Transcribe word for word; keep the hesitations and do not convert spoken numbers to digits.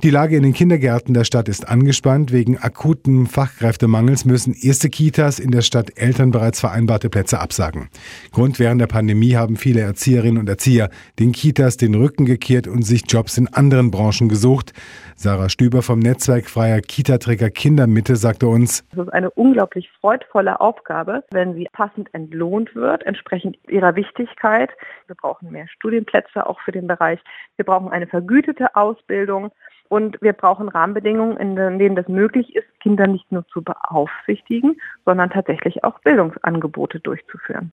Die Lage in den Kindergärten der Stadt ist angespannt. Wegen akuten Fachkräftemangels müssen erste Kitas in der Stadt Eltern bereits vereinbarte Plätze absagen. Grund: während der Pandemie haben viele Erzieherinnen und Erzieher den Kitas den Rücken gekehrt und sich Jobs in anderen Branchen gesucht. Sarah Stüber vom Netzwerk freier Kitaträger Kindermitte sagte uns: Es ist eine unglaublich freudvolle Aufgabe, wenn sie passend entlohnt wird, entsprechend ihrer Wichtigkeit. Wir brauchen mehr Studienplätze auch für den Bereich. Wir brauchen eine vergütete Ausbildung. Und wir brauchen Rahmenbedingungen, in denen das möglich ist, Kinder nicht nur zu beaufsichtigen, sondern tatsächlich auch Bildungsangebote durchzuführen.